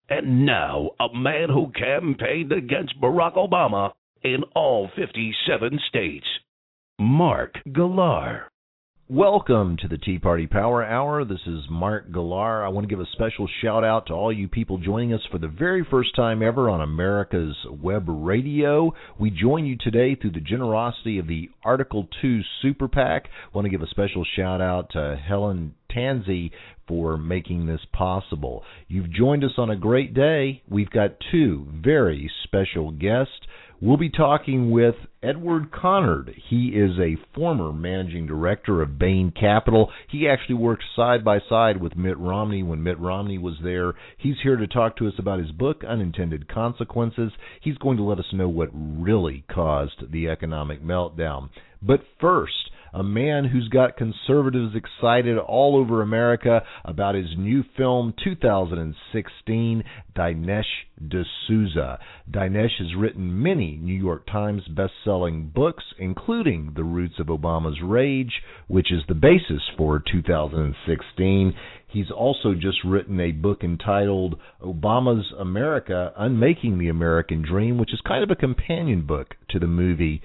And now, a man who campaigned against Barack Obama in all 57 states, Mark Galar. Welcome to the Tea Party Power Hour. This is Mark Galar. I want to give a special shout out to all you people joining us for the very first time ever on America's Web Radio. We join you today through the generosity of the Article 2 Super PAC. I want to give a special shout out to Helen Tansey for making this possible. You've joined us on a great day. We've got two very special guests. We'll be talking with Edward Conard. He is a former managing director of Bain Capital. He actually worked side by side with Mitt Romney when Mitt Romney was there. He's here to talk to us about his book, Unintended Consequences. He's going to let us know what really caused the economic meltdown. But first, a man who's got conservatives excited all over America about his new film, 2016, Dinesh D'Souza. Dinesh has written many New York Times best-selling books, including The Roots of Obama's Rage, which is the basis for 2016. He's also just written a book entitled Obama's America, Unmaking the American Dream, which is kind of a companion book to the movie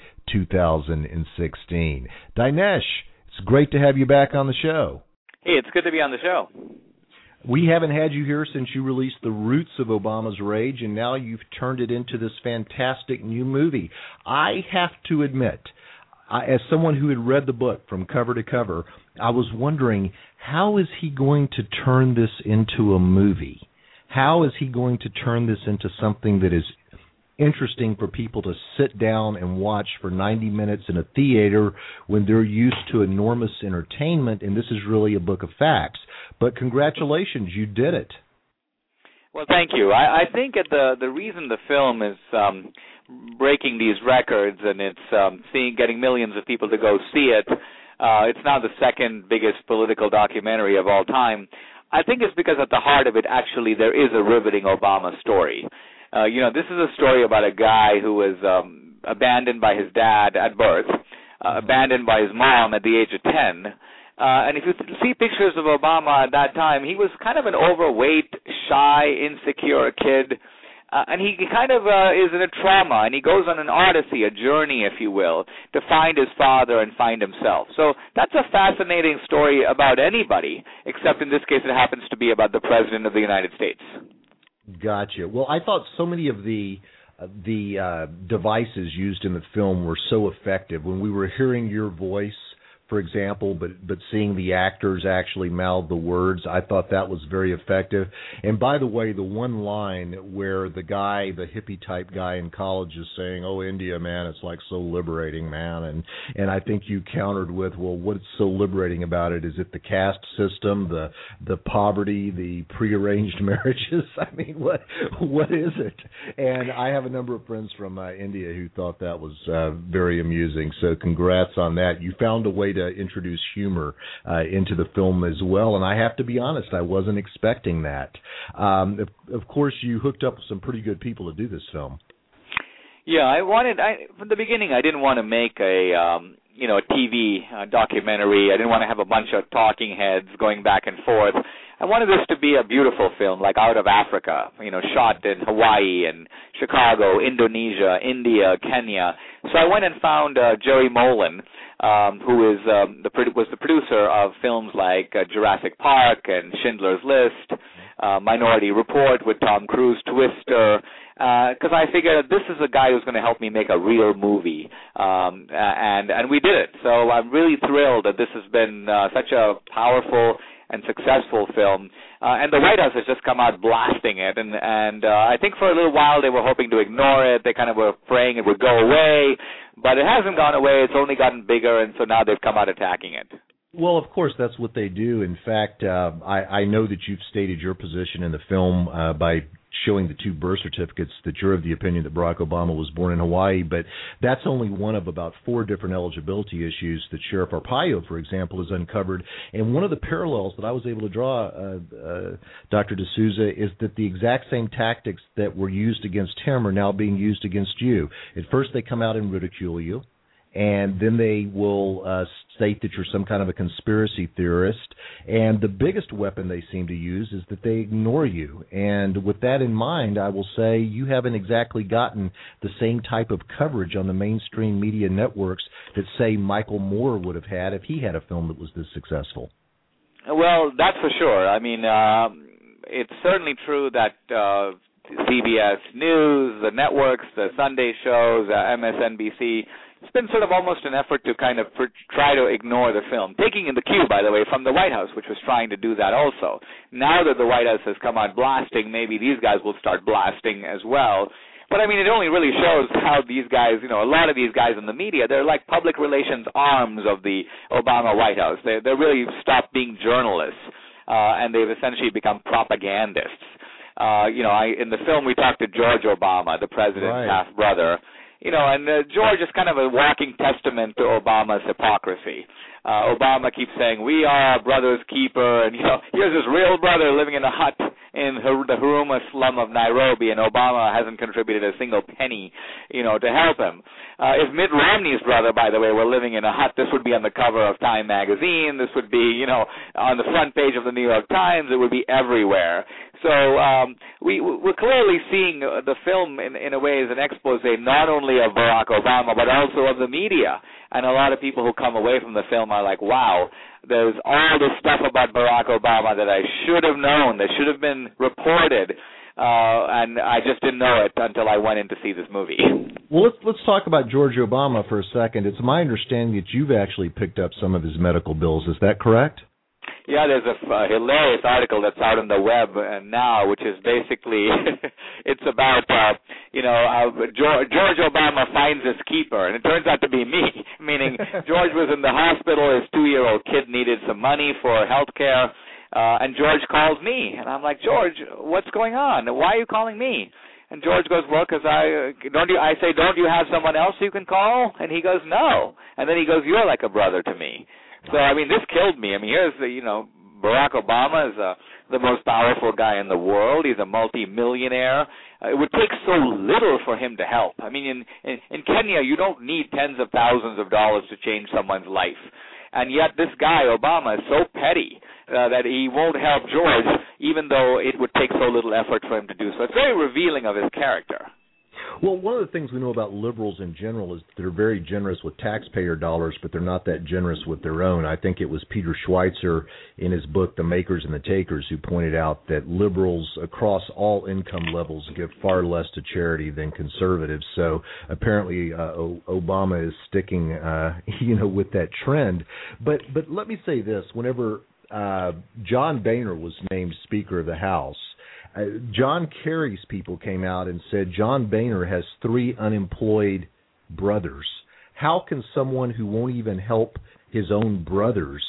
2016. Dinesh, it's great to have you back on the show. Hey, it's good to be on the show. We haven't had you here since you released The Roots of Obama's Rage, and now you've turned it into this fantastic new movie. I have to admit, as someone who had read the book from cover to cover, I was wondering, how is he going to turn this into a movie? How is he going to turn this into something that is interesting for people to sit down and watch for 90 minutes in a theater when they're used to enormous entertainment, and this is really a book of facts? But congratulations, you did it. Well, thank you. I think the reason the film is breaking these records and it's getting millions of people to go see it, it's now the second biggest political documentary of all time. I think it's because at the heart of it, actually, there is a riveting Obama story. This is a story about a guy who was abandoned by his dad at birth, abandoned by his mom at the age of 10. And if you see pictures of Obama at that time, he was kind of an overweight, shy, insecure kid. And he kind of is in a trauma, and he goes on an odyssey, a journey, if you will, to find his father and find himself. So that's a fascinating story about anybody, except in this case it happens to be about the President of the United States. Gotcha. Well, I thought so many of the devices used in the film were so effective. When we were hearing your voice, for example, but seeing the actors actually mouth the words, I thought that was very effective. And by the way, the one line where the hippie-type guy in college is saying, "Oh, India, man, it's like so liberating, man," and I think you countered with, "Well, what's so liberating about it? Is it the caste system, the poverty, the prearranged marriages? I mean, what is it?" And I have a number of friends from India who thought that was very amusing. So congrats on that. You found a way to introduce humor into the film as well, and I have to be honest, I wasn't expecting that. Of course, you hooked up with some pretty good people to do this film. Yeah, from the beginning, I didn't want to make a TV documentary. I didn't want to have a bunch of talking heads going back and forth. I wanted this to be a beautiful film, like out of Africa, shot in Hawaii and Chicago, Indonesia, India, Kenya. So I went and found Jerry Molen, who was the producer of films like Jurassic Park and Schindler's List, Minority Report with Tom Cruise, Twister, because I figured this is a guy who's going to help me make a real movie, and we did it. So I'm really thrilled that this has been such a powerful and successful film, and the White House has just come out blasting it, and I think for a little while they were hoping to ignore it. They kind of were praying it would go away, but it hasn't gone away. It's only gotten bigger, and so now they've come out attacking it. Well, of course, that's what they do. In fact, I know that you've stated your position in the film by showing the two birth certificates that you're of the opinion that Barack Obama was born in Hawaii, but that's only one of about 4 different eligibility issues that Sheriff Arpaio, for example, has uncovered. And one of the parallels that I was able to draw, Dr. D'Souza, is that the exact same tactics that were used against him are now being used against you. At first they come out and ridicule you, and then they will state that you're some kind of a conspiracy theorist. And the biggest weapon they seem to use is that they ignore you. And with that in mind, I will say you haven't exactly gotten the same type of coverage on the mainstream media networks that, say, Michael Moore would have had if he had a film that was this successful. Well, that's for sure. I mean, it's certainly true that CBS News, the networks, the Sunday shows, MSNBC, it's been sort of almost an effort to kind of try to ignore the film, taking in the cue, by the way, from the White House, which was trying to do that also. Now that the White House has come out blasting, maybe these guys will start blasting as well. But, I mean, it only really shows how these guys, you know, a lot of these guys in the media, they're like public relations arms of the Obama White House. They're really stopped being journalists, and they've essentially become propagandists. In the film we talked to George Obama, the president's half-brother, and George is kind of a walking testament to Obama's hypocrisy. Obama keeps saying, we are our brother's keeper, and, here's his real brother living in a hut in the Huruma slum of Nairobi, and Obama hasn't contributed a single penny, to help him. If Mitt Romney's brother, by the way, were living in a hut, this would be on the cover of Time magazine. This would be, on the front page of the New York Times. It would be everywhere. So we're clearly seeing the film in a way as an expose not only of Barack Obama, but also of the media. And a lot of people who come away from the film are like, wow, there's all this stuff about Barack Obama that I should have known, that should have been reported, and I just didn't know it until I went in to see this movie. Well, let's talk about George Obama for a second. It's my understanding that you've actually picked up some of his medical bills. Is that correct? Yeah, there's a hilarious article that's out on the web now, which is basically, it's about, George Obama finds his keeper, and it turns out to be me, meaning George was in the hospital, his 2-year-old kid needed some money for health care, and George calls me, and I'm like, George, what's going on? Why are you calling me? And George goes, well, because I say, don't you have someone else you can call? And he goes, no. And then he goes, you're like a brother to me. So, I mean, this killed me. I mean, here's Barack Obama is the most powerful guy in the world. He's a multi-millionaire. It would take so little for him to help. I mean, in Kenya, you don't need tens of thousands of dollars to change someone's life. And yet this guy, Obama, is so petty that he won't help George, even though it would take so little effort for him to do so. It's very revealing of his character. Well, one of the things we know about liberals in general is they're very generous with taxpayer dollars, but they're not that generous with their own. I think it was Peter Schweitzer in his book, The Makers and the Takers, who pointed out that liberals across all income levels give far less to charity than conservatives. So apparently Obama is sticking, with that trend. But let me say this. Whenever John Boehner was named Speaker of the House, John Kerry's people came out and said John Boehner has 3 unemployed brothers. How can someone who won't even help his own brothers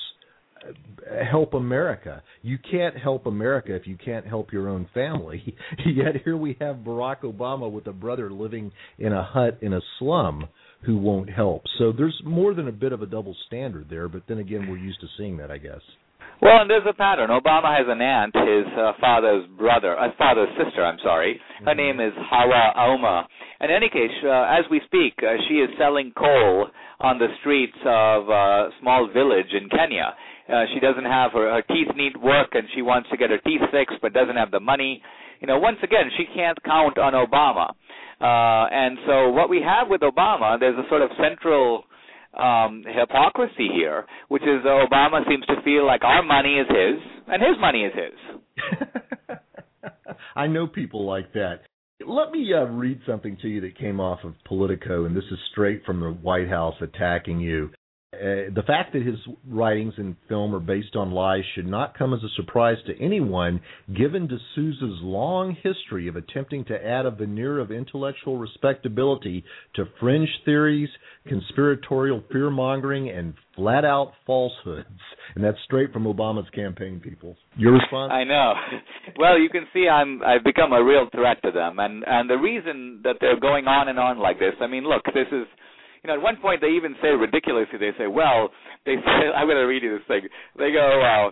help America? You can't help America if you can't help your own family. Yet here we have Barack Obama with a brother living in a hut in a slum who won't help. So there's more than a bit of a double standard there, but then again, we're used to seeing that, I guess. Well, and there's a pattern. Obama has an aunt, his father's sister. Her name is Hawa Auma. In any case, as we speak, she is selling coal on the streets of a small village in Kenya. She doesn't have her teeth need work, and she wants to get her teeth fixed, but doesn't have the money. Once again, she can't count on Obama. And so what we have with Obama, there's a sort of central hypocrisy here, which is Obama seems to feel like our money is his and his money is his. I know people like that. Let me read something to you that came off of Politico, and this is straight from the White House attacking you. The fact that his writings and film are based on lies should not come as a surprise to anyone, given D'Souza's long history of attempting to add a veneer of intellectual respectability to fringe theories, conspiratorial fear-mongering, and flat-out falsehoods. And that's straight from Obama's campaign, people. Your response? I know. Well, you can see I've become a real threat to them. And the reason that they're going on and on like this, I mean, look, this is... at one point they even say ridiculously, they say, I'm going to read you this thing. They go,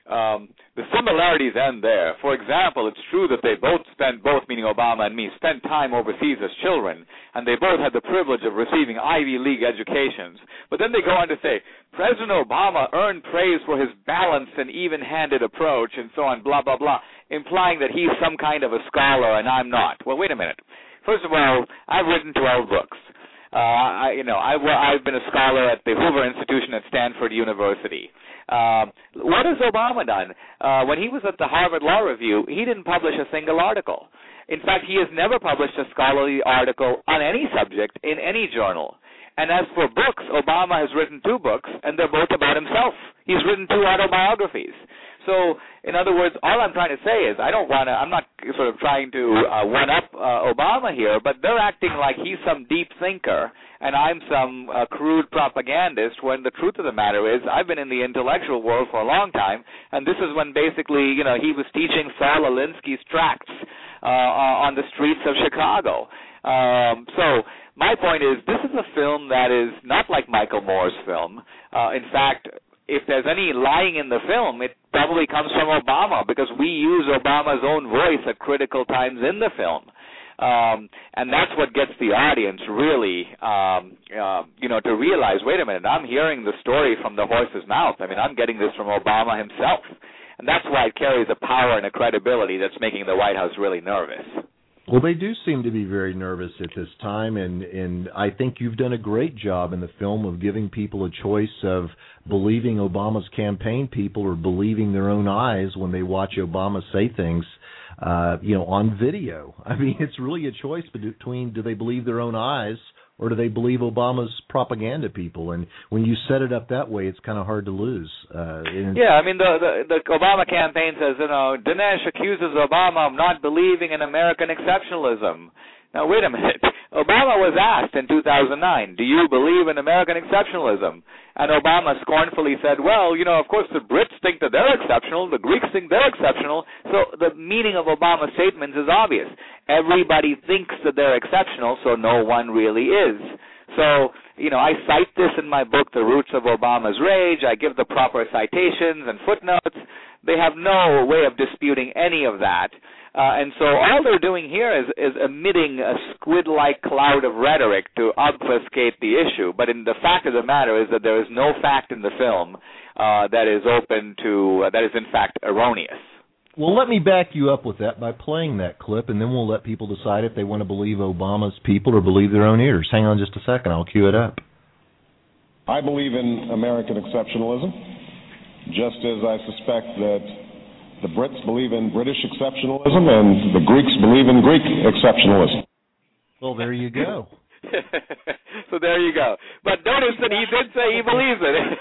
the similarities end there. For example, it's true that they both, meaning Obama and me, spent time overseas as children, and they both had the privilege of receiving Ivy League educations. But then they go on to say, President Obama earned praise for his balanced and even-handed approach, and so on, blah, blah, blah, implying that he's some kind of a scholar and I'm not. Well, wait a minute. First of all, I've written 12 books. I've been a scholar at the Hoover Institution at Stanford University. What has Obama done? When he was at the Harvard Law Review, he didn't publish a single article. In fact, he has never published a scholarly article on any subject in any journal. And as for books, Obama has written 2 books, and they're both about himself. He's written 2 autobiographies. So, in other words, all I'm trying to say is I'm not sort of trying to one-up Obama here, but they're acting like he's some deep thinker and I'm some crude propagandist, when the truth of the matter is I've been in the intellectual world for a long time, and this is when basically, he was teaching Saul Alinsky's tracts on the streets of Chicago. So my point is, this is a film that is not like Michael Moore's film. In fact, if there's any lying in the film, it probably comes from Obama, because we use Obama's own voice at critical times in the film. And that's what gets the audience really, to realize, wait a minute, I'm hearing the story from the horse's mouth. I mean, I'm getting this from Obama himself. And that's why it carries a power and a credibility that's making the White House really nervous. Well, they do seem to be very nervous at this time, and I think you've done a great job in the film of giving people a choice of believing Obama's campaign people or believing their own eyes when they watch Obama say things, on video. I mean, it's really a choice between, do they believe their own eyes or do they believe Obama's propaganda people? And when you set it up that way, it's kind of hard to lose. Yeah, I mean, the Obama campaign says, Dinesh accuses Obama of not believing in American exceptionalism. Now, wait a minute. Obama was asked in 2009, do you believe in American exceptionalism? And Obama scornfully said, well, of course the Brits think that they're exceptional, the Greeks think they're exceptional. So the meaning of Obama's statements is obvious. Everybody thinks that they're exceptional, so no one really is. So, I cite this in my book, The Roots of Obama's Rage. I give the proper citations and footnotes. They have no way of disputing any of that. And so all they're doing here is emitting a squid-like cloud of rhetoric to obfuscate the issue. But the fact of the matter is that there is no fact in the film that is in fact erroneous. Well, let me back you up with that by playing that clip, and then we'll let people decide if they want to believe Obama's people or believe their own ears. Hang on just a second. I'll cue it up. I believe in American exceptionalism, just as I suspect that the Brits believe in British exceptionalism and the Greeks believe in Greek exceptionalism. Well, there you go. So there you go. But notice that he did say he believes it.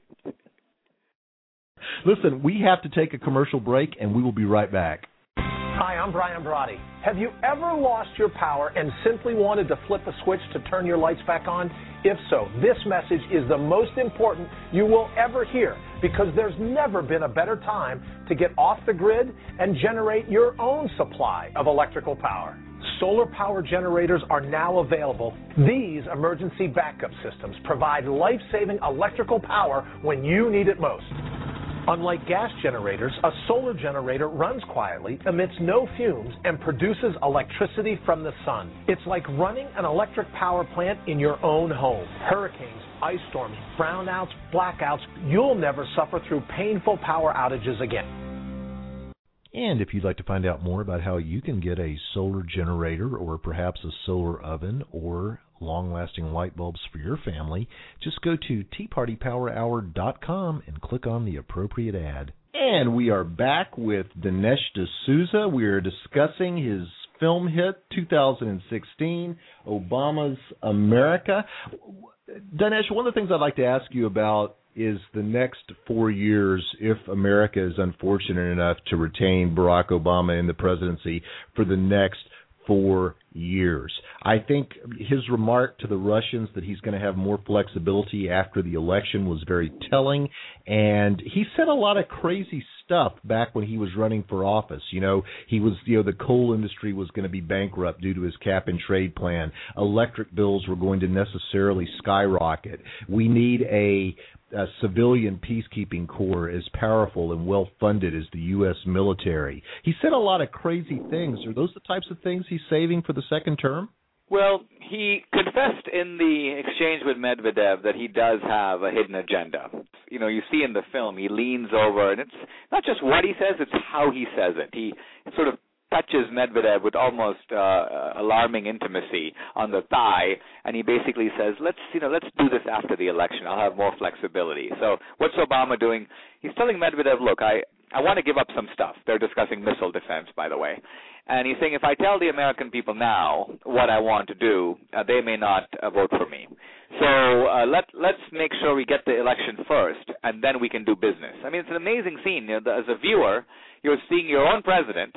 Listen, we have to take a commercial break, and we will be right back. Hi, I'm Brian Brody. Have you ever lost your power and simply wanted to flip a switch to turn your lights back on? If so, this message is the most important you will ever hear, because there's never been a better time to get off the grid and generate your own supply of electrical power. Solar power generators are now available. These emergency backup systems provide life-saving electrical power when you need it most. Unlike gas generators, a solar generator runs quietly, emits no fumes, and produces electricity from the sun. It's like running an electric power plant in your own home. Hurricanes, ice storms, brownouts, blackouts, you'll never suffer through painful power outages again. And if you'd like to find out more about how you can get a solar generator or perhaps a solar oven or long-lasting light bulbs for your family, just go to teapartypowerhour.com and click on the appropriate ad. And we are back with Dinesh D'Souza. We are discussing his film hit, 2016, Obama's America. Dinesh, one of the things I'd like to ask you about is the next 4 years, if America is unfortunate enough to retain Barack Obama in the presidency for the next 4 years. I think his remark to the Russians that he's going to have more flexibility after the election was very telling, and he said a lot of crazy stuff back when he was running for office. He was, the coal industry was going to be bankrupt due to his cap and trade plan. Electric bills were going to necessarily skyrocket. We need a civilian peacekeeping corps as powerful and well-funded as the U.S. military. He said a lot of crazy things. Are those the types of things he's saving for the second term? Well, he confessed in the exchange with Medvedev that he does have a hidden agenda. You see in the film, he leans over, and it's not just what he says, it's how he says it. He sort of touches Medvedev with almost alarming intimacy on the thigh, and he basically says, let's do this after the election. I'll have more flexibility. So what's Obama doing? He's telling Medvedev, look, I want to give up some stuff. They're discussing missile defense, by the way. And he's saying, if I tell the American people now what I want to do, they may not vote for me. So let's make sure we get the election first, and then we can do business. I mean, it's an amazing scene. As a viewer, you're seeing your own president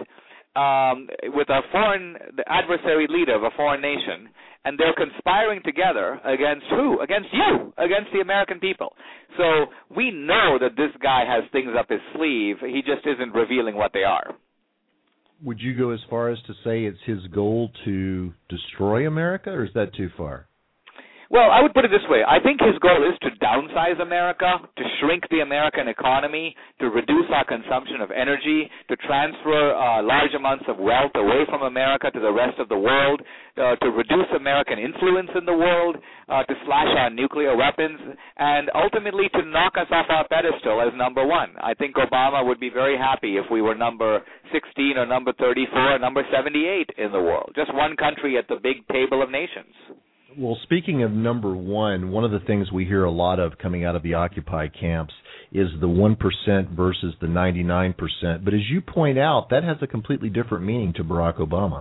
with the adversary leader of a foreign nation, and they're conspiring together against who? Against you, against the American people. So we know that this guy has things up his sleeve. He just isn't revealing what they are. Would you go as far as to say it's his goal to destroy America, or is that too far? Well, I would put it this way. I think his goal is to downsize America, to shrink the American economy, to reduce our consumption of energy, to transfer large amounts of wealth away from America to the rest of the world, to reduce American influence in the world, to slash our nuclear weapons, and ultimately to knock us off our pedestal as number one. I think Obama would be very happy if we were number 16 or number 34 or number 78 in the world, just one country at the big table of nations. Well, speaking of number one of the things we hear a lot of coming out of the Occupy camps is the 1% versus the 99%. But as you point out, that has a completely different meaning to Barack Obama.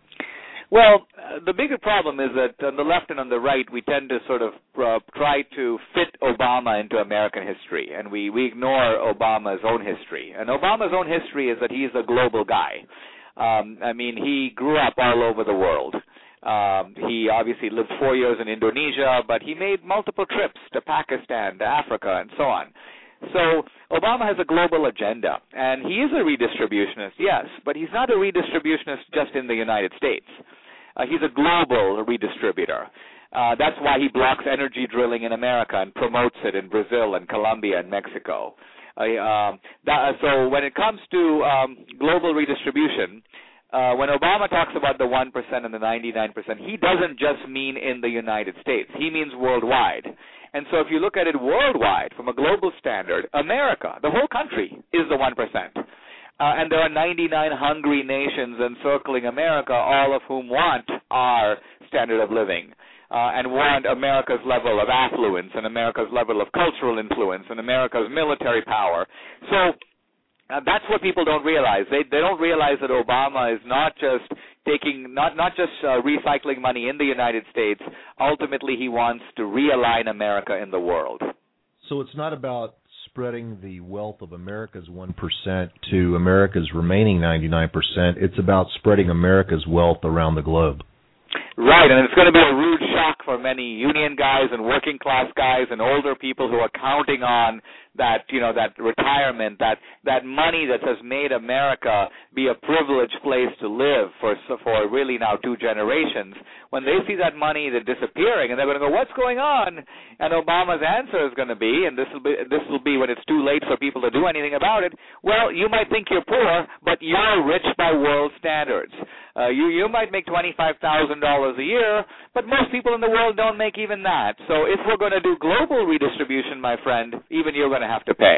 Well, the bigger problem is that on the left and on the right, we tend to sort of try to fit Obama into American history, and we ignore Obama's own history. And Obama's own history is that he's a global guy. He grew up all over the world. He obviously lived 4 years in Indonesia, but he made multiple trips to Pakistan, to Africa, and so on. So Obama has a global agenda, and he is a redistributionist, yes, but he's not a redistributionist just in the United States. He's a global redistributor. That's why he blocks energy drilling in America and promotes it in Brazil and Colombia and Mexico. So when it comes to global redistribution, when Obama talks about the 1% and the 99%, he doesn't just mean in the United States. He means worldwide. And so if you look at it worldwide, from a global standard, America, the whole country, is the 1%. And there are 99 hungry nations encircling America, all of whom want our standard of living and want America's level of affluence and America's level of cultural influence and America's military power. So that's what people don't realize. They don't realize that Obama is not just recycling money in the United States. Ultimately, he wants to realign America in the world. So it's not about spreading the wealth of America's 1% to America's remaining 99%. It's about spreading America's wealth around the globe. Right, and it's going to be a rude shock for many union guys and working class guys and older people who are counting on that, that retirement, that money that has made America be a privileged place to live for really now 2 generations. When they see that money disappearing, and they're going to go, what's going on? And Obama's answer is going to be, and this will be when it's too late for people to do anything about it, well, you might think you're poor, but you're rich by world standards. You might make $25,000 a year, but most people in the world don't make even that. So if we're going to do global redistribution, my friend, even you're going to have to pay.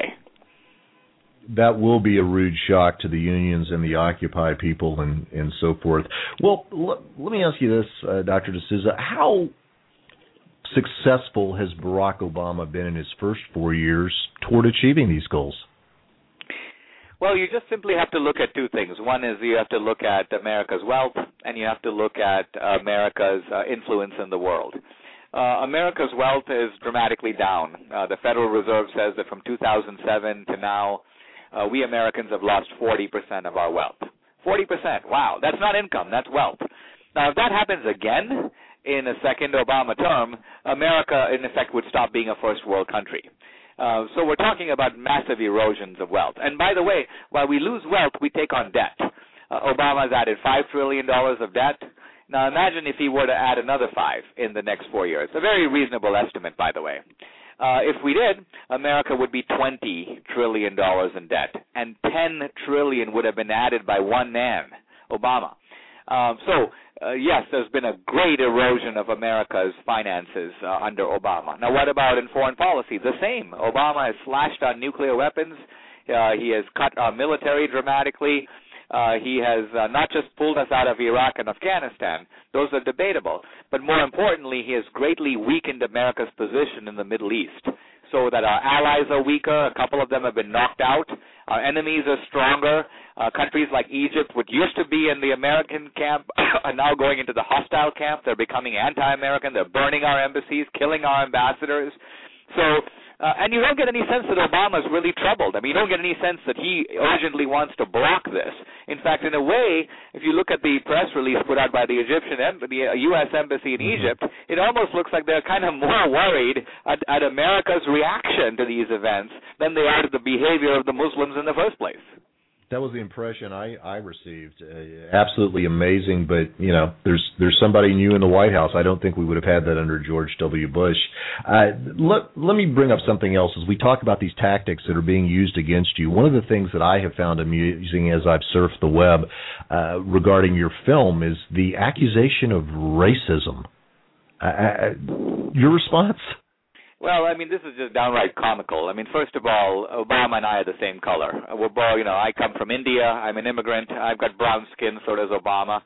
That will be a rude shock to the unions and the Occupy people and so forth. Well, let me ask you this, Dr. D'Souza. How successful has Barack Obama been in his first 4 years toward achieving these goals? Well, you just simply have to look at 2 things. One is you have to look at America's wealth, and you have to look at America's influence in the world. America's wealth is dramatically down. The Federal Reserve says that from 2007 to now, we Americans have lost 40% of our wealth. 40%. Wow. That's not income. That's wealth. Now, if that happens again in a second Obama term, America, in effect, would stop being a first world country. So we're talking about massive erosions of wealth. And by the way, while we lose wealth, we take on debt. Obama's added $5 trillion of debt. Now imagine if he were to add another 5 in the next 4 years. A very reasonable estimate, by the way. If we did, America would be $20 trillion in debt, and $10 trillion would have been added by one man, Obama. Yes, there's been a great erosion of America's finances under Obama. Now, what about in foreign policy? The same. Obama has slashed on nuclear weapons. He has cut our military dramatically. He has not just pulled us out of Iraq and Afghanistan. Those are debatable. But more importantly, he has greatly weakened America's position in the Middle East, so that our allies are weaker. A couple of them have been knocked out. Our enemies are stronger. Countries like Egypt, which used to be in the American camp, are now going into the hostile camp. They're becoming anti-American. They're burning our embassies, killing our ambassadors. And you don't get any sense that Obama's really troubled. I mean, you don't get any sense that he urgently wants to block this. In fact, in a way, if you look at the press release put out by the U.S. Embassy in Egypt, it almost looks like they're kind of more worried at America's reaction to these events than they are to the behavior of the Muslims in the first place. That was the impression I received. Absolutely amazing, but there's somebody new in the White House. I don't think we would have had that under George W. Bush. Let me bring up something else as we talk about these tactics that are being used against you. One of the things that I have found amusing as I've surfed the web regarding your film is the accusation of racism. Your response? Well, I mean, this is just downright comical. I mean, first of all, Obama and I are the same color. We're both, I come from India. I'm an immigrant. I've got brown skin, so does Obama.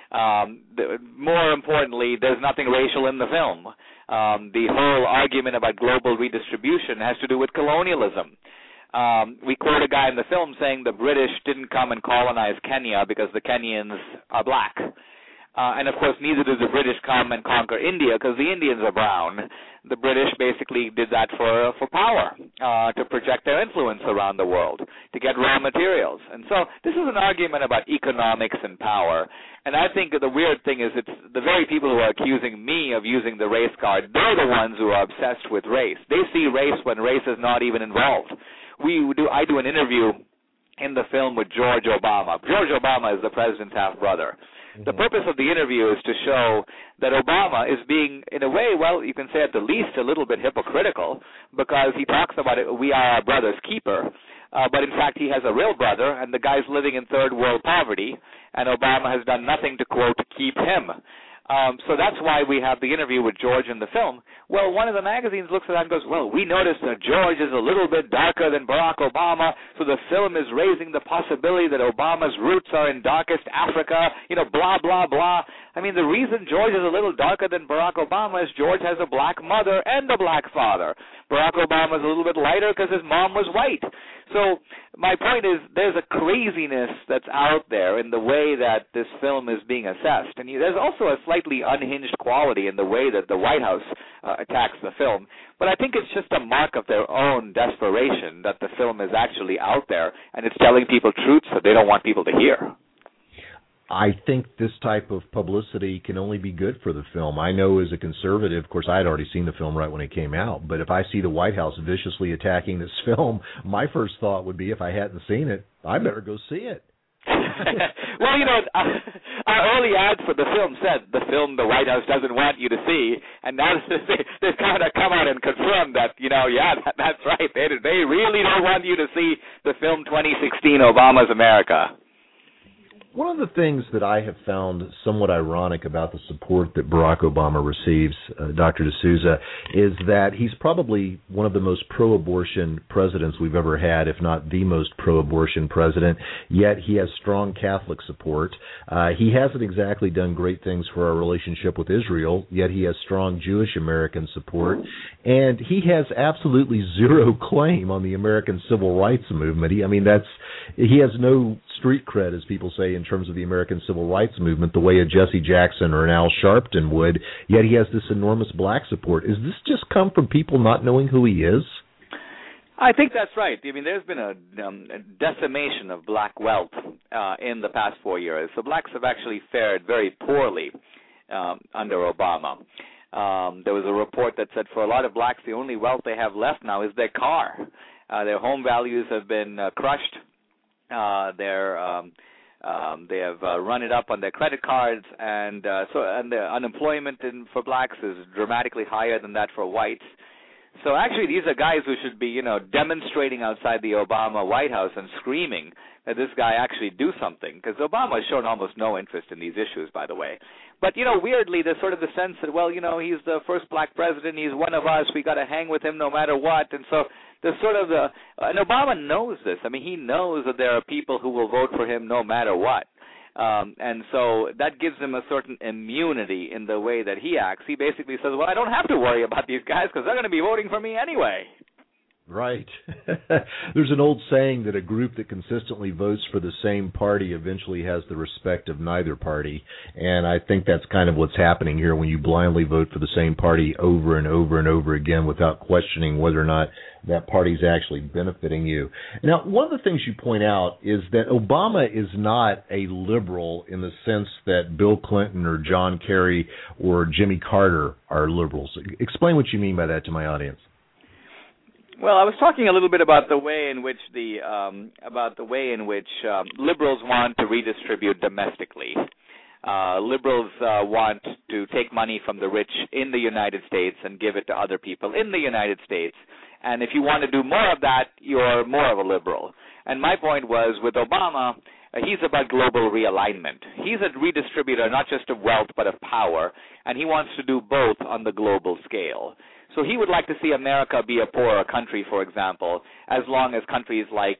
More importantly, there's nothing racial in the film. The whole argument about global redistribution has to do with colonialism. We quote a guy in the film saying the British didn't come and colonize Kenya because the Kenyans are black. And, of course, neither did the British come and conquer India because the Indians are brown. The British basically did that for power, to project their influence around the world, to get raw materials. And so this is an argument about economics and power. And I think the weird thing is it's the very people who are accusing me of using the race card, they're the ones who are obsessed with race. They see race when race is not even involved. I do an interview in the film with George Obama. George Obama is the president's half-brother. The purpose of the interview is to show that Obama is being, in a way, well, you can say at the least a little bit hypocritical, because he talks about it, we are our brother's keeper, but in fact he has a real brother, and the guy's living in third world poverty, and Obama has done nothing to, quote, keep him. So that's why we have the interview with George in the film. Well, one of the magazines looks at that and goes, well, we noticed that George is a little bit darker than Barack Obama, so the film is raising the possibility that Obama's roots are in darkest Africa, blah, blah, blah. I mean, the reason George is a little darker than Barack Obama is George has a black mother and a black father. Barack Obama is a little bit lighter because his mom was white. So my point is there's a craziness that's out there in the way that this film is being assessed. And there's also a slightly unhinged quality in the way that the White House attacks the film. But I think it's just a mark of their own desperation that the film is actually out there and it's telling people truths that they don't want people to hear. I think this type of publicity can only be good for the film. I know as a conservative, of course, I had already seen the film right when it came out, but if I see the White House viciously attacking this film, my first thought would be if I hadn't seen it, I better go see it. Well, our early ad for the film said the film the White House doesn't want you to see, and now they've kind of come out and confirmed that, that's right. They really don't want you to see the film 2016 Obama's America. One of the things that I have found somewhat ironic about the support that Barack Obama receives, Dr. D'Souza, is that he's probably one of the most pro-abortion presidents we've ever had, if not the most pro-abortion president, yet he has strong Catholic support. He hasn't exactly done great things for our relationship with Israel, yet he has strong Jewish American support, and he has absolutely zero claim on the American civil rights movement. He has no street cred, as people say, in terms of the American civil rights movement, the way a Jesse Jackson or an Al Sharpton would, yet he has this enormous black support. Is this just come from people not knowing who he is? I think that's right. There's been a decimation of black wealth in the past 4 years. So blacks have actually fared very poorly under Obama. There was a report that said for a lot of blacks, the only wealth they have left now is their car. Their home values have been crushed. They have run it up on their credit cards, and the unemployment for blacks is dramatically higher than that for whites. So actually, these are guys who should be, demonstrating outside the Obama White House and screaming that this guy actually do something, because Obama has shown almost no interest in these issues, by the way. But, weirdly, there's sort of the sense that, well, he's the first black president, he's one of us, we got to hang with him no matter what, and so there's sort of and Obama knows this. I mean, he knows that there are people who will vote for him no matter what. And so that gives him a certain immunity in the way that he acts. He basically says, well, I don't have to worry about these guys because they're going to be voting for me anyway. Right. There's an old saying that a group that consistently votes for the same party eventually has the respect of neither party, and I think that's kind of what's happening here when you blindly vote for the same party over and over and over again without questioning whether or not that party's actually benefiting you. Now, one of the things you point out is that Obama is not a liberal in the sense that Bill Clinton or John Kerry or Jimmy Carter are liberals. Explain what you mean by that to my audience. Well, I was talking a little bit about the way in which liberals want to redistribute domestically. Liberals want to take money from the rich in the United States and give it to other people in the United States. And if you want to do more of that, you're more of a liberal. And my point was, with Obama, he's about global realignment. He's a redistributor not just of wealth but of power, and he wants to do both on the global scale. So he would like to see America be a poorer country, for example, as long as countries like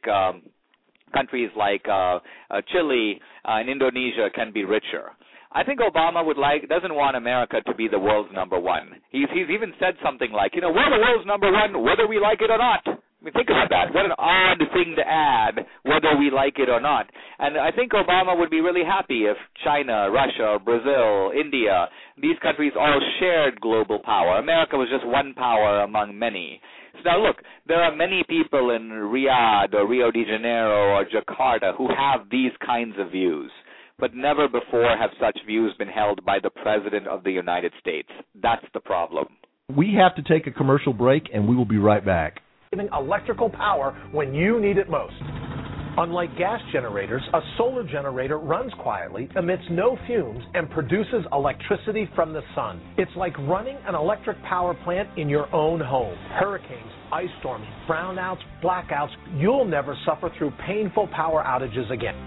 Chile and Indonesia can be richer. I think Obama doesn't want America to be the world's number one. He's even said something like, we're the world's number one whether we like it or not. I mean, think about that. What an odd thing to add, whether we like it or not. And I think Obama would be really happy if China, Russia, Brazil, India, these countries all shared global power. America was just one power among many. So now, look, there are many people in Riyadh or Rio de Janeiro or Jakarta who have these kinds of views, but never before have such views been held by the President of the United States. That's the problem. We have to take a commercial break, and we will be right back. Electrical power when you need it most. Unlike gas generators, a solar generator runs quietly, emits no fumes, and produces electricity from the sun. It's like running an electric power plant in your own home. Hurricanes, ice storms, brownouts, blackouts, you'll never suffer through painful power outages again.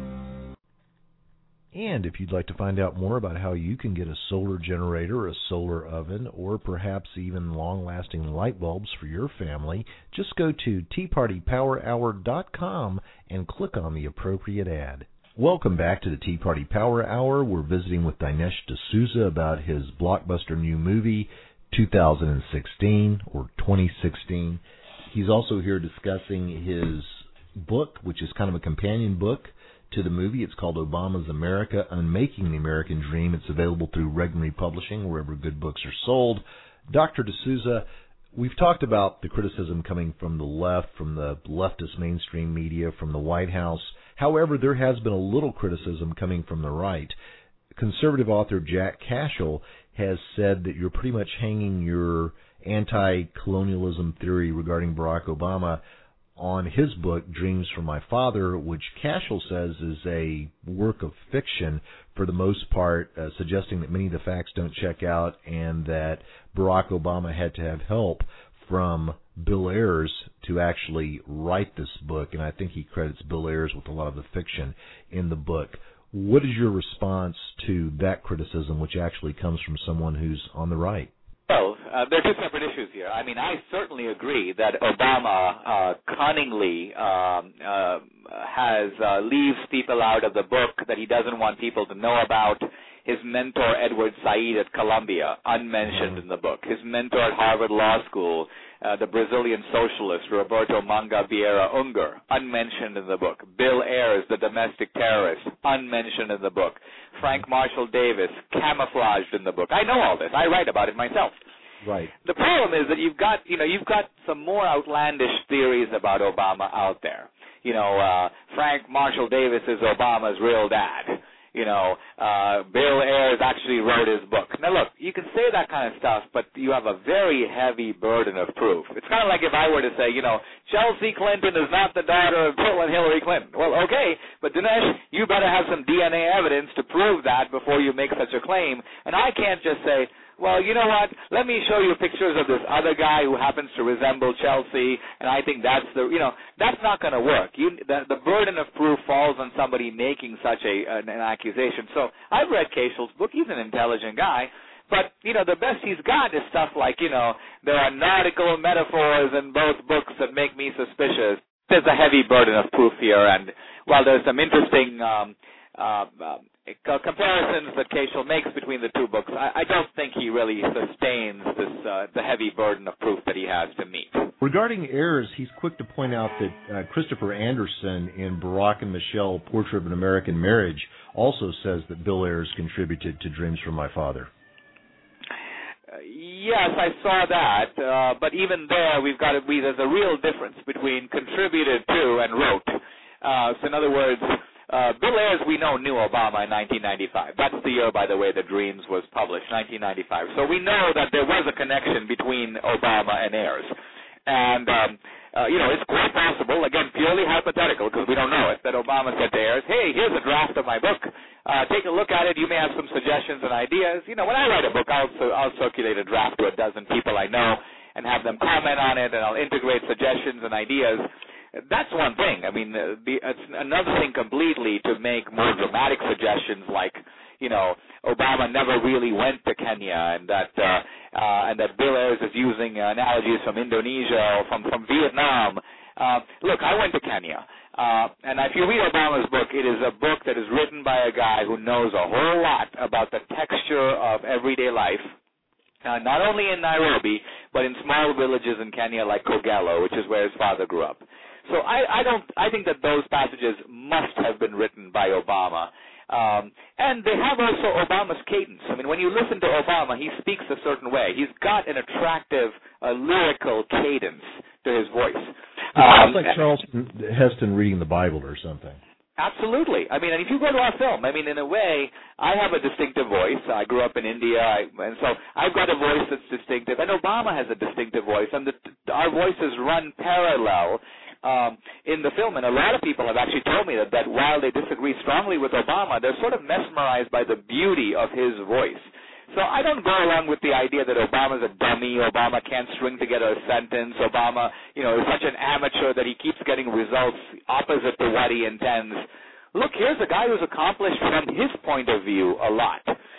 And if you'd like to find out more about how you can get a solar generator, a solar oven, or perhaps even long-lasting light bulbs for your family, just go to TeaPartyPowerHour.com and click on the appropriate ad. Welcome back to the Tea Party Power Hour. We're visiting with Dinesh D'Souza about his blockbuster new movie, 2016 or 2016. He's also here discussing his book, which is kind of a companion book to the movie. It's called Obama's America, Unmaking the American Dream. It's available through Regnery Publishing, wherever good books are sold. Dr. D'Souza, we've talked about the criticism coming from the left, from the leftist mainstream media, from the White House. However, there has been a little criticism coming from the right. Conservative author Jack Cashel has said that you're pretty much hanging your anti-colonialism theory regarding Barack Obama on his book, Dreams from My Father, which Cashel says is a work of fiction for the most part, suggesting that many of the facts don't check out and that Barack Obama had to have help from Bill Ayers to actually write this book, and I think he credits Bill Ayers with a lot of the fiction in the book. What is your response to that criticism, which actually comes from someone who's on the right? Well, there are two separate issues here. I mean, I certainly agree that Obama cunningly leaves people out of the book that he doesn't want people to know about. His mentor, Edward Said at Columbia, unmentioned in the book. His mentor at Harvard Law School, the Brazilian socialist, Roberto Manga Vieira Unger, unmentioned in the book. Bill Ayers, the domestic terrorist, unmentioned in the book. Frank Marshall Davis, camouflaged in the book. I know all this. I write about it myself. Right. The problem is that you've got some more outlandish theories about Obama out there. Frank Marshall Davis is Obama's real dad. Bill Ayers actually wrote his book. Now, look, you can say that kind of stuff, but you have a very heavy burden of proof. It's kind of like if I were to say, Chelsea Clinton is not the daughter of Bill and Hillary Clinton. Well, okay, but Dinesh, you better have some DNA evidence to prove that before you make such a claim. And I can't just say, well, you know what, let me show you pictures of this other guy who happens to resemble Chelsea, and I think that's that's not going to work. The burden of proof falls on somebody making such an accusation. So I've read Kashel's book. He's an intelligent guy. But, the best he's got is stuff like, there are nautical metaphors in both books that make me suspicious. There's a heavy burden of proof here, and while there's some interesting comparisons that Kashel makes between the two books, I don't think he really sustains the heavy burden of proof that he has to meet. Regarding Ayers, he's quick to point out that Christopher Anderson in Barack and Michelle, Portrait of an American Marriage, also says that Bill Ayers contributed to Dreams from My Father. Yes, I saw that, but even there, there's a real difference between contributed to and wrote. So in other words, Bill Ayers, we know, knew Obama in 1995. That's the year, by the way, that Dreams was published, 1995. So we know that there was a connection between Obama and Ayers. And, it's quite possible, again, purely hypothetical, because we don't know it, that Obama said to Ayers, hey, here's a draft of my book. Take a look at it. You may have some suggestions and ideas. When I write a book, I'll circulate a draft to a dozen people I know and have them comment on it, and I'll integrate suggestions and ideas. That's one thing. I mean, it's another thing completely to make more dramatic suggestions like, Obama never really went to Kenya, and that Bill Ayers is using analogies from Indonesia or from Vietnam. Look, I went to Kenya, and if you read Obama's book, it is a book that is written by a guy who knows a whole lot about the texture of everyday life. Not only in Nairobi, but in small villages in Kenya like Kogelo, which is where his father grew up. So I think that those passages must have been written by Obama. And they have also Obama's cadence. I mean, when you listen to Obama, he speaks a certain way. He's got an attractive, lyrical cadence to his voice. It's like Charlton Heston reading the Bible or something. Absolutely. I mean, and if you go to our film, in a way, I have a distinctive voice. I grew up in India, and so I've got a voice that's distinctive. And Obama has a distinctive voice, and our voices run parallel in the film. And a lot of people have actually told me that while they disagree strongly with Obama, they're sort of mesmerized by the beauty of his voice. So I don't go along with the idea that Obama's a dummy, Obama can't string together a sentence, Obama, is such an amateur that he keeps getting results opposite to what he intends. Look, here's a guy who's accomplished from his point of view a lot.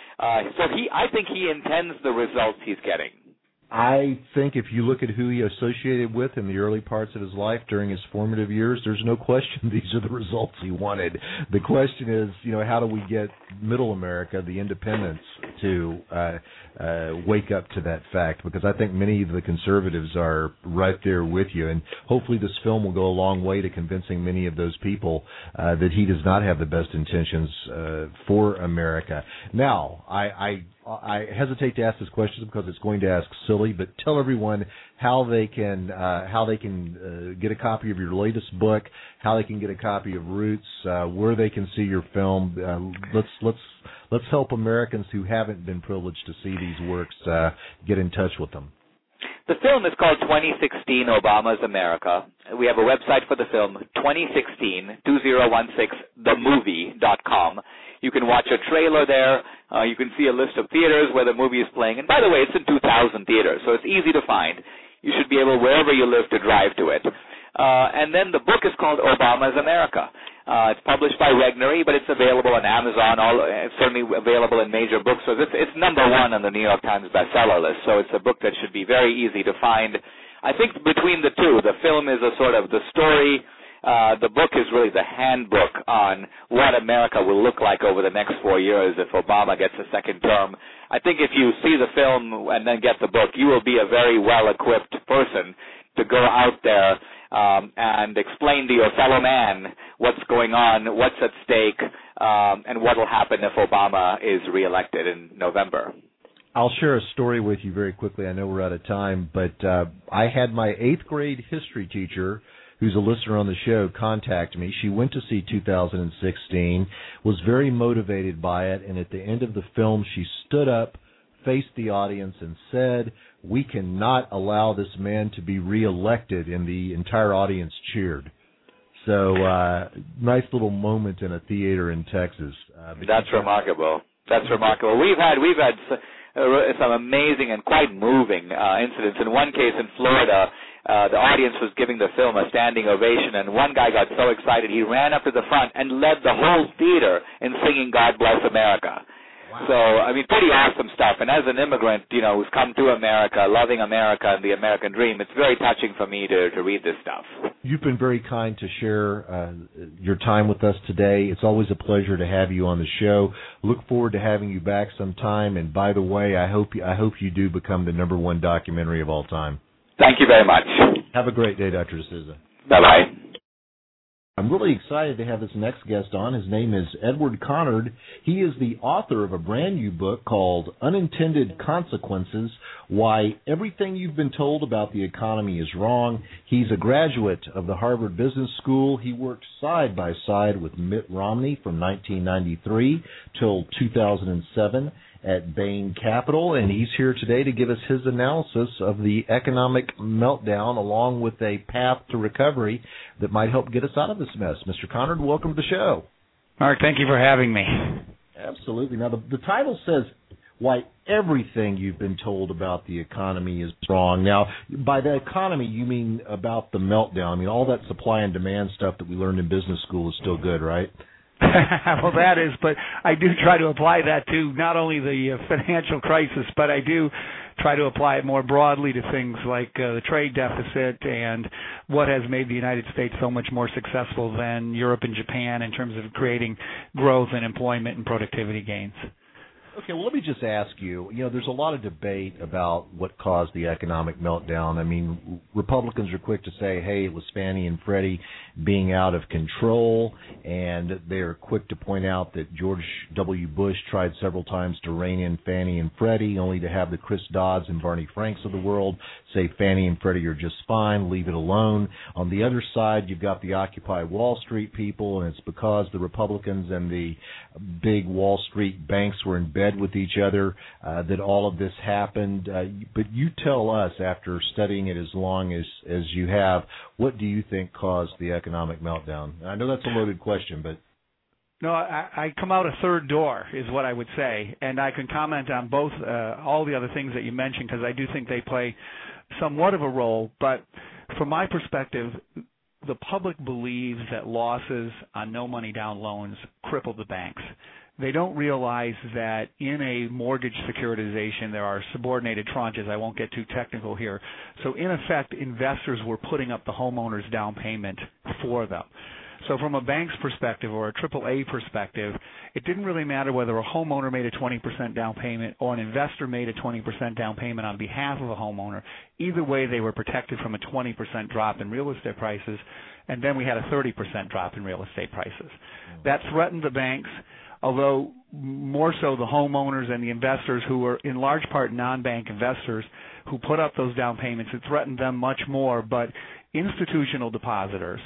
I think he intends the results he's getting. I think if you look at who he associated with in the early parts of his life during his formative years, there's no question these are the results he wanted. The question is, how do we get middle America, the independents, to wake up to that fact? Because I think many of the conservatives are right there with you, and hopefully this film will go a long way to convincing many of those people that he does not have the best intentions for America. Now, I hesitate to ask this question because it's going to ask silly, but tell everyone how they can get a copy of your latest book, how they can get a copy of Roots, where they can see your film. Let's help Americans who haven't been privileged to see these works get in touch with them. The film is called 2016 Obama's America. We have a website for the film, 2016-2016themovie.com. You can watch a trailer there. You can see a list of theaters where the movie is playing. And by the way, it's in 2,000 theaters, so it's easy to find. You should be able, wherever you live, to drive to it. And then the book is called Obama's America. It's published by Regnery, but it's available on Amazon. It's certainly available in major bookstores. It's number one on the New York Times bestseller list, so it's a book that should be very easy to find. I think between the two, the film is a sort of the story. The book is really the handbook on what America will look like over the next 4 years if Obama gets a second term. I think if you see the film and then get the book, you will be a very well-equipped person to go out there and explain to your fellow man what's going on, what's at stake, and what will happen if Obama is reelected in November. I'll share a story with you very quickly. I know we're out of time, but I had my 8th grade history teacher who's a listener on the show, contacted me. She went to see 2016, was very motivated by it, and at the end of the film, she stood up, faced the audience, and said, "We cannot allow this man to be reelected," and the entire audience cheered. So, nice little moment in a theater in Texas. That's remarkable. That's remarkable. We've had some amazing and quite moving incidents. In one case in Florida, the audience was giving the film a standing ovation, and one guy got so excited he ran up to the front and led the whole theater in singing "God Bless America." Wow. So, I mean, pretty awesome stuff. And as an immigrant, who's come to America, loving America and the American dream, it's very touching for me to read this stuff. You've been very kind to share your time with us today. It's always a pleasure to have you on the show. Look forward to having you back sometime. And by the way, I hope you do become the #1 documentary of all time. Thank you very much. Have a great day, Dr. D'Souza. Bye-bye. I'm really excited to have this next guest on. His name is Edward Conard. He is the author of a brand new book called Unintended Consequences, Why Everything You've Been Told About the Economy is Wrong. He's a graduate of the Harvard Business School. He worked side by side with Mitt Romney from 1993 till 2007 at Bain Capital, and he's here today to give us his analysis of the economic meltdown along with a path to recovery that might help get us out of this mess. Mr. Conard, welcome to the show. Mark, thank you for having me. Absolutely. Now, the title says, Why Everything You've Been Told About the Economy is Wrong. Now, by the economy, you mean about the meltdown. I mean, all that supply and demand stuff that we learned in business school is still good, right? Well, that is, but I do try to apply that to not only the financial crisis, but I do try to apply it more broadly to things like the trade deficit and what has made the United States so much more successful than Europe and Japan in terms of creating growth and employment and productivity gains. Okay, well, let me just ask you, there's a lot of debate about what caused the economic meltdown. I mean, Republicans are quick to say, hey, it was Fannie and Freddie being out of control, and they're quick to point out that George W. Bush tried several times to rein in Fannie and Freddie, only to have the Chris Dodds and Barney Franks of the world say Fannie and Freddie are just fine, leave it alone. On the other side, you've got the Occupy Wall Street people, and it's because the Republicans and the big Wall Street banks were in bed with each other that all of this happened. But you tell us, after studying it as long as you have, what do you think caused the economic meltdown? And I know that's a loaded question, but... No, I come out a third door is what I would say, and I can comment on both all the other things that you mentioned because I do think they play somewhat of a role. But from my perspective, the public believes that losses on no money down loans cripple the banks. They don't realize that in a mortgage securitization there are subordinated tranches. I won't get too technical here. So in effect, investors were putting up the homeowner's down payment for them. So from a bank's perspective or a AAA perspective, it didn't really matter whether a homeowner made a 20% down payment or an investor made a 20% down payment on behalf of a homeowner. Either way, they were protected from a 20% drop in real estate prices, and then we had a 30% drop in real estate prices. That threatened the banks, although more so the homeowners and the investors who were in large part non-bank investors who put up those down payments. It threatened them much more, but institutional depositors,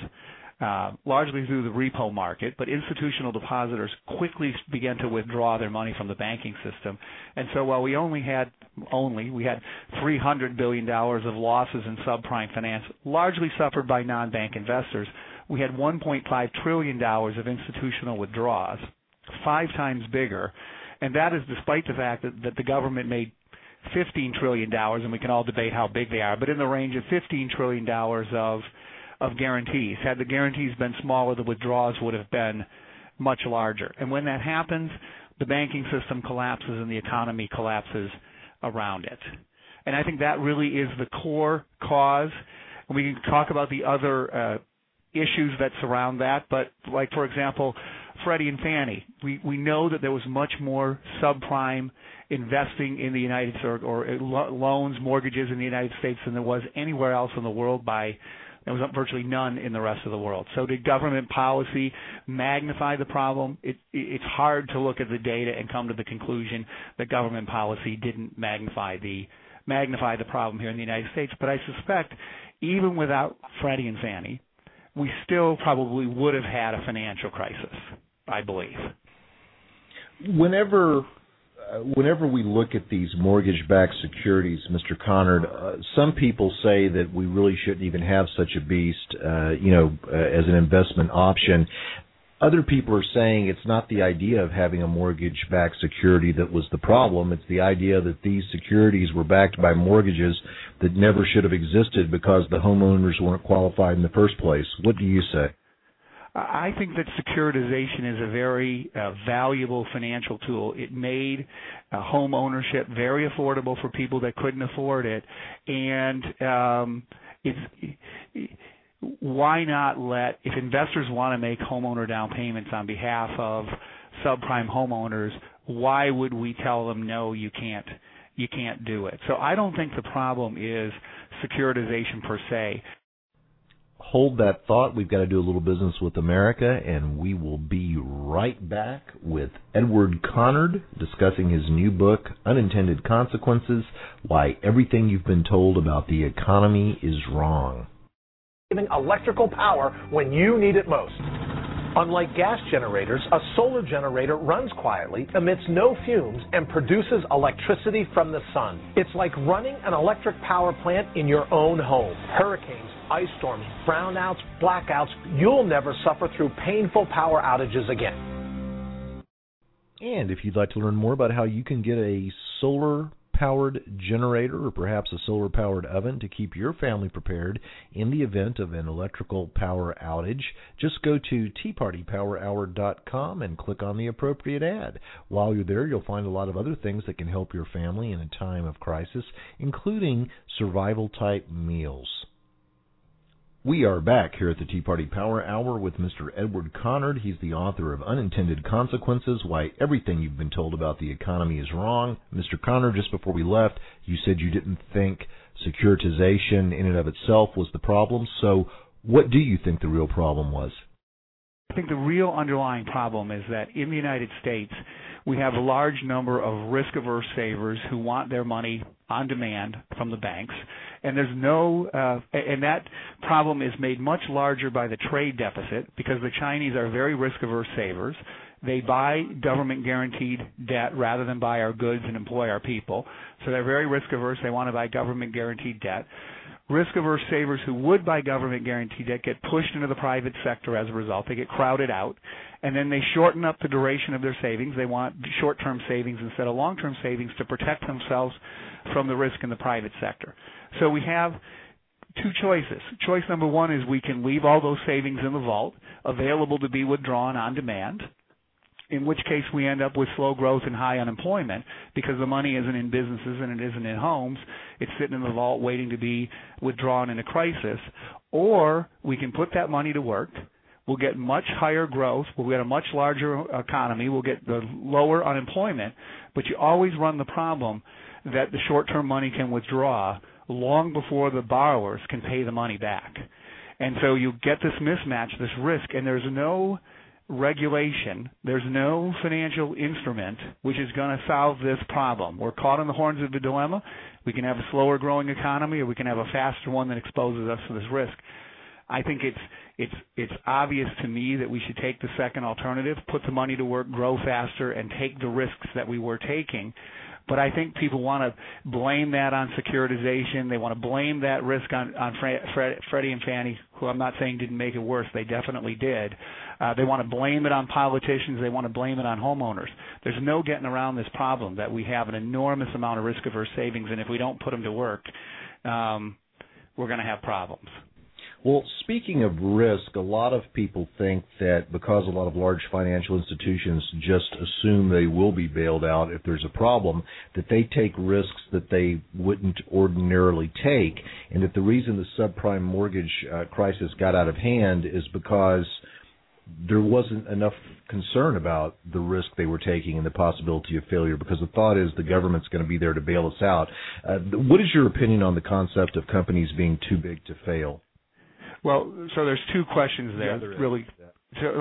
largely through the repo market, but institutional depositors quickly began to withdraw their money from the banking system. And so while we had $300 billion of losses in subprime finance, largely suffered by non-bank investors, we had $1.5 trillion of institutional withdrawals, 5 times bigger, and that is despite the fact that the government made $15 trillion, and we can all debate how big they are, but in the range of $15 trillion of guarantees. Had the guarantees been smaller, the withdrawals would have been much larger. And when that happens, the banking system collapses and the economy collapses around it. And I think that really is the core cause. And we can talk about the other issues that surround that, but like, for example, Freddie and Fannie. We know that there was much more subprime investing in the United States or loans, mortgages in the United States than there was anywhere else in the world there was virtually none in the rest of the world. So did government policy magnify the problem? It's hard to look at the data and come to the conclusion that government policy didn't magnify the problem here in the United States. But I suspect even without Freddie and Fannie, we still probably would have had a financial crisis, I believe. Whenever we look at these mortgage-backed securities, Mr. Conard, some people say that we really shouldn't even have such a beast, as an investment option. Other people are saying it's not the idea of having a mortgage-backed security that was the problem. It's the idea that these securities were backed by mortgages that never should have existed because the homeowners weren't qualified in the first place. What do you say? I think that securitization is a very valuable financial tool. It made home ownership very affordable for people that couldn't afford it, and why not if investors want to make homeowner down payments on behalf of subprime homeowners, why would we tell them, no, you can't do it? So I don't think the problem is securitization per se. Hold that thought. We've got to do a little business with America, and we will be right back with Edward Conard discussing his new book, Unintended Consequences, Why Everything You've Been Told About the Economy is Wrong. Giving electrical power when you need it most. Unlike gas generators, a solar generator runs quietly, emits no fumes, and produces electricity from the sun. It's like running an electric power plant in your own home. Hurricanes, ice storms, brownouts, blackouts, you'll never suffer through painful power outages again. And if you'd like to learn more about how you can get a solar-powered generator or perhaps a solar-powered oven to keep your family prepared in the event of an electrical power outage, just go to teapartypowerhour.com and click on the appropriate ad. While you're there, you'll find a lot of other things that can help your family in a time of crisis, including survival-type meals. We are back here at the Tea Party Power Hour with Mr. Edward Conard. He's the author of Unintended Consequences, Why Everything You've Been Told About the Economy is Wrong. Mr. Conard, just before we left, you said you didn't think securitization in and of itself was the problem. So what do you think the real problem was? I think the real underlying problem is that in the United States, we have a large number of risk-averse savers who want their money on demand from the banks, and there's and that problem is made much larger by the trade deficit because the Chinese are very risk-averse savers. They buy government-guaranteed debt rather than buy our goods and employ our people, so they're very risk-averse. They want to buy government-guaranteed debt. Risk-averse savers who would buy government-guaranteed debt get pushed into the private sector as a result. They get crowded out, and then they shorten up the duration of their savings. They want short-term savings instead of long-term savings to protect themselves from the risk in the private sector. So we have two choices. Choice number one is we can leave all those savings in the vault, available to be withdrawn on demand, in which case we end up with slow growth and high unemployment because the money isn't in businesses and it isn't in homes. It's sitting in the vault waiting to be withdrawn in a crisis. Or we can put that money to work. We'll get much higher growth. We'll get a much larger economy. We'll get the lower unemployment. But you always run the problem that the short-term money can withdraw long before the borrowers can pay the money back. And so you get this mismatch, this risk, and there's no regulation, there's no financial instrument which is going to solve this problem. We're caught on the horns of the dilemma. We can have a slower growing economy or we can have a faster one that exposes us to this risk. I think it's obvious to me that we should take the second alternative, put the money to work, grow faster, and take the risks that we were taking. But I think people want to blame that on securitization. They want to blame that risk on Freddie and Fannie, who I'm not saying didn't make it worse. They definitely did. They want to blame it on politicians. They want to blame it on homeowners. There's no getting around this problem that we have an enormous amount of risk-averse savings, and if we don't put them to work, we're going to have problems. Well, speaking of risk, a lot of people think that because a lot of large financial institutions just assume they will be bailed out if there's a problem, that they take risks that they wouldn't ordinarily take, and that the reason the subprime mortgage crisis got out of hand is because there wasn't enough concern about the risk they were taking and the possibility of failure, because the thought is the government's going to be there to bail us out. What is your opinion on the concept of companies being too big to fail? Well, so there's two questions there, really. So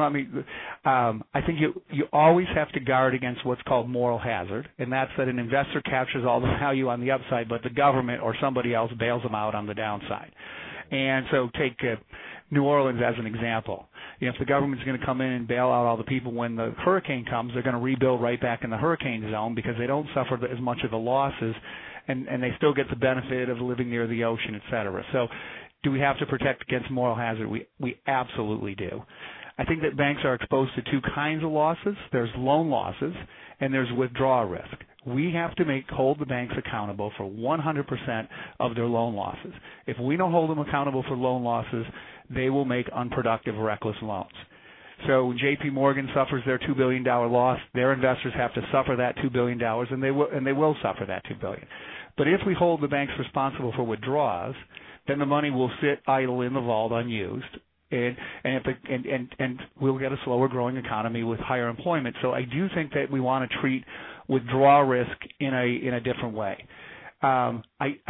I think you always have to guard against what's called moral hazard, and that's that an investor captures all the value on the upside, but the government or somebody else bails them out on the downside. And so take New Orleans as an example. If the government's going to come in and bail out all the people when the hurricane comes, they're going to rebuild right back in the hurricane zone because they don't suffer as much of the losses, and they still get the benefit of living near the ocean, et cetera. So do we have to protect against moral hazard? We absolutely do. I think that banks are exposed to two kinds of losses. There's loan losses, and there's withdrawal risk. We have to hold the banks accountable for 100% of their loan losses. If we don't hold them accountable for loan losses, they will make unproductive, reckless loans. So when J.P. Morgan suffers their $2 billion loss, their investors have to suffer that $2 billion, and they will suffer that $2 billion. But if we hold the banks responsible for withdrawals, then the money will sit idle in the vault unused, and we'll get a slower growing economy with higher employment. So I do think that we want to treat withdrawal risk in a different way. I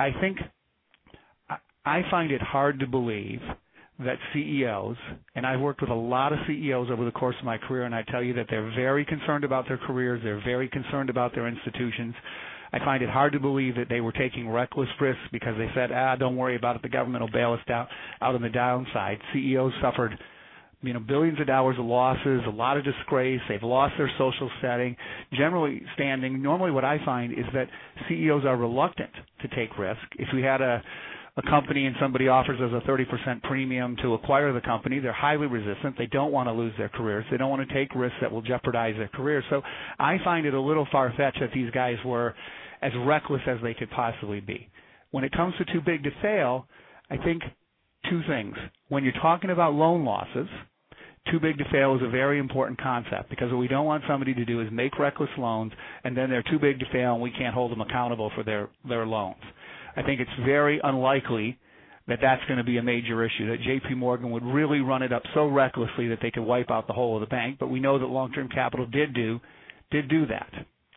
find it hard to believe that CEOs, and I've worked with a lot of CEOs over the course of my career, and I tell you that they're very concerned about their careers, they're very concerned about their institutions. I find it hard to believe that they were taking reckless risks because they said, don't worry about it, the government will bail us out on the downside. CEOs suffered billions of dollars of losses, a lot of disgrace. They've lost their social setting. Normally what I find is that CEOs are reluctant to take risk. If we had a company and somebody offers us a 30% premium to acquire the company, they're highly resistant. They don't want to lose their careers. They don't want to take risks that will jeopardize their careers. So I find it a little far-fetched that these guys were as reckless as they could possibly be. When it comes to too big to fail, I think two things. When you're talking about loan losses, too big to fail is a very important concept because what we don't want somebody to do is make reckless loans and then they're too big to fail and we can't hold them accountable for their loans. I think it's very unlikely that that's going to be a major issue, that J.P. Morgan would really run it up so recklessly that they could wipe out the whole of the bank, but we know that long-term capital did do that.